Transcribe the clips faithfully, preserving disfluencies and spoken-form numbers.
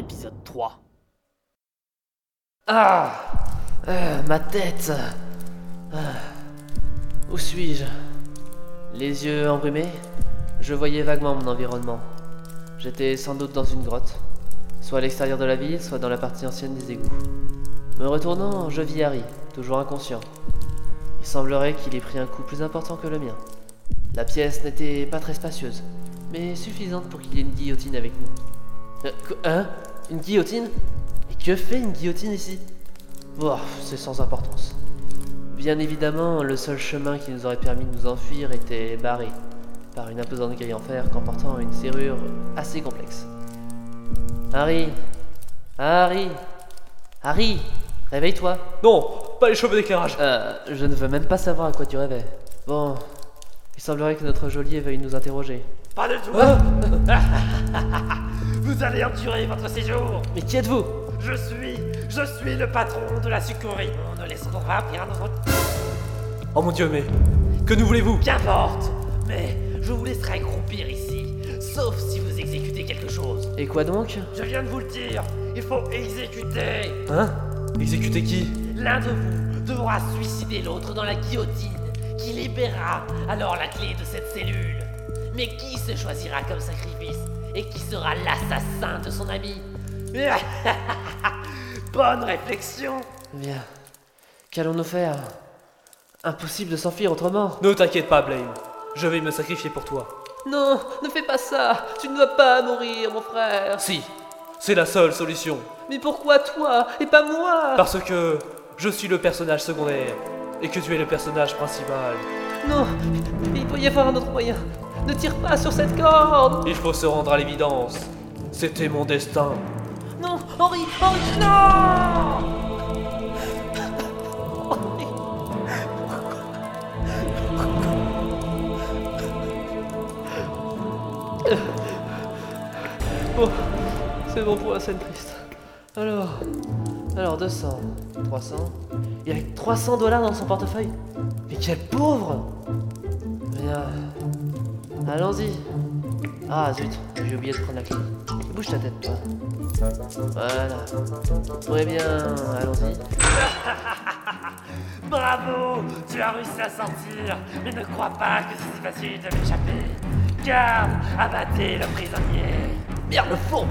épisode trois. Ah euh, Ma tête ah. Où suis-je? Les yeux embrumés, je voyais vaguement mon environnement. J'étais sans doute dans une grotte, soit à l'extérieur de la ville, soit dans la partie ancienne des égouts. Me retournant, je vis Harry, toujours inconscient. Il semblerait qu'il ait pris un coup plus important que le mien. La pièce n'était pas très spacieuse, mais suffisante pour qu'il y ait une guillotine avec nous. Euh, quoi, hein? Une guillotine? Et que fait une guillotine ici? Oh, c'est sans importance. Bien évidemment, le seul chemin qui nous aurait permis de nous enfuir était barré par une imposante grille en fer comportant une serrure assez complexe. Harry Harry Harry Réveille-toi. Non, pas les cheveux d'éclairage. Euh, je ne veux même pas savoir à quoi tu rêvais. Bon, il semblerait que notre geôlier veuille nous interroger. Pas du tout. Ah Vous allez endurer votre séjour. Mais qui êtes-vous? Je suis, je suis le patron de la sucrerie. On ne laissons donc pas bien notre... Oh mon dieu, mais que nous voulez-vous? Qu'importe. Mais je vous laisserai croupir ici, sauf si vous exécutez quelque chose. Et quoi donc? Je viens de vous le dire, il faut exécuter. Hein? Exécuter qui? L'un de vous devra suicider l'autre dans la guillotine, qui libérera alors la clé de cette cellule. Mais qui se choisira comme sacrifice? Et qui sera l'assassin de son ami? Bonne réflexion. Bien. Qu'allons-nous faire? Impossible de s'enfuir autrement. Ne t'inquiète pas, Blaine. Je vais me sacrifier pour toi. Non, ne fais pas ça. Tu ne dois pas mourir, mon frère. Si, c'est la seule solution. Mais pourquoi toi et pas moi? Parce que je suis le personnage secondaire et que tu es le personnage principal. Non, il peut y avoir un autre moyen. Ne tire pas sur cette corde. Il faut se rendre à l'évidence. C'était mon destin. Non, Henri, Henri, non! Henri. Bon, c'est bon pour la scène triste. Alors, alors deux cents, trois cents. Il y a trois cents dollars dans son portefeuille. Mais quel pauvre! Bien. Allons-y. Ah zut, j'ai oublié de prendre la clé. Bouge ta tête, toi. Voilà. Très bien, allons-y. Bravo, tu as réussi à sortir. Mais ne crois pas que c'est si facile de m'échapper. Garde, abattez le prisonnier. Merde, le fourbe!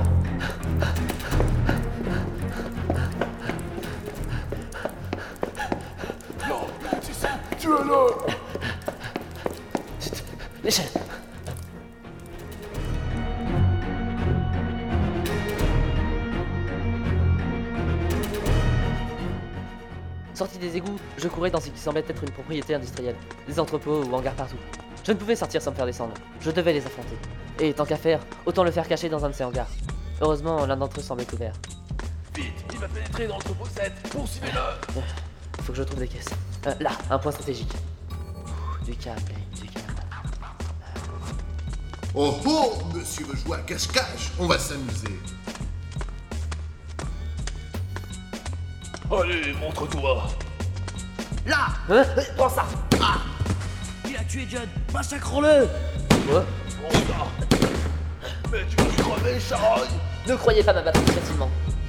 Non, tu sais, tu es là. Zut, l'échelle! Sorti des égouts, je courais dans ce qui semblait être une propriété industrielle, des entrepôts ou hangars partout. Je ne pouvais sortir sans me faire descendre, je devais les affronter. Et tant qu'à faire, autant le faire cacher dans un de ces hangars. Heureusement, l'un d'entre eux semblait couvert. Vite, il va pénétrer dans l'entrepôt sept. Poursuivez-le. Faut que je trouve des caisses. Euh, là, un point stratégique. Ouh, du calme, Blaine, du calme. Oh oh, monsieur veut jouer à cache-cache, on va s'amuser. Allez, montre-toi. Là, Hein? prends ça. Il a tué Judd, massacrons-le! Quoi? Bon ça. Mais tu vas crever, charogne. Ne croyez pas m'abattre si facilement.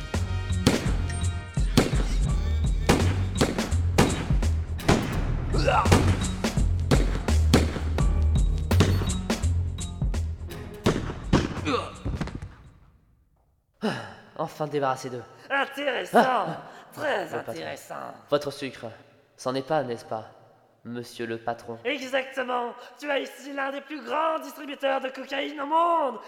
Ah. Enfin débarrassé d'eux. Intéressant, très Le patron. intéressant. Votre sucre, c'en est pas, n'est-ce pas, monsieur le patron? Exactement, tu as ici l'un des plus grands distributeurs de cocaïne au monde.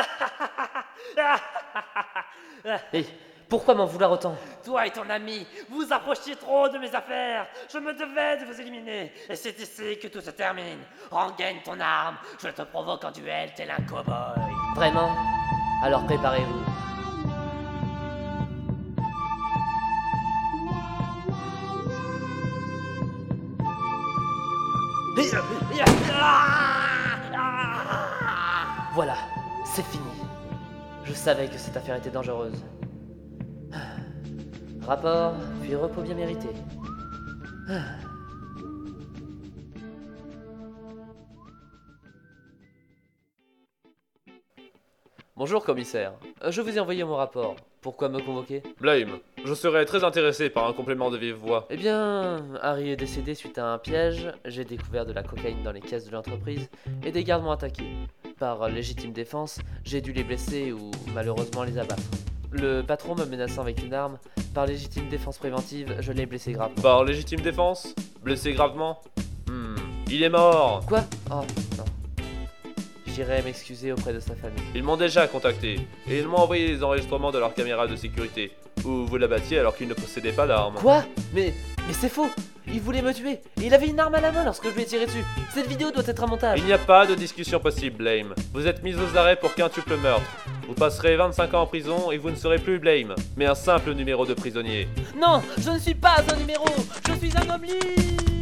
Hé, pourquoi m'en vouloir autant? Toi et ton ami, vous approchiez trop de mes affaires. Je me devais de vous éliminer. Et c'est ici que tout se termine. Rengaine ton arme, je te provoque en duel tel un cow-boy. Vraiment? Alors préparez-vous. Voilà, c'est fini. Je savais que cette affaire était dangereuse. Rapport, puis repos bien mérité. Bonjour commissaire, Euh, je vous ai envoyé mon rapport. Pourquoi me convoquer? Blame, je serais très intéressé par un complément de vive voix. Eh bien, Harry est décédé suite à un piège, j'ai découvert de la cocaïne dans les caisses de l'entreprise, et des gardes m'ont attaqué. Par légitime défense, j'ai dû les blesser ou malheureusement les abattre. Le patron me menaçant avec une arme, par légitime défense préventive, je l'ai blessé gravement. Par légitime défense? Blessé gravement? Hmm, il est mort. Quoi? Oh, non. J'irai m'excuser auprès de sa famille. Ils m'ont déjà contacté, et ils m'ont envoyé les enregistrements de leur caméra de sécurité, où vous l'abattiez alors qu'il ne possédait pas d'arme. Quoi? Mais, mais c'est faux! Il voulait me tuer, et il avait une arme à la main lorsque je lui ai tiré dessus. Cette vidéo doit être un montage. Il n'y a pas de discussion possible, Blame. Vous êtes mis aux arrêts pour quintuple meurtre. Vous passerez vingt-cinq ans en prison et vous ne serez plus Blame, mais un simple numéro de prisonnier. Non, je ne suis pas un numéro, je suis un homme libre.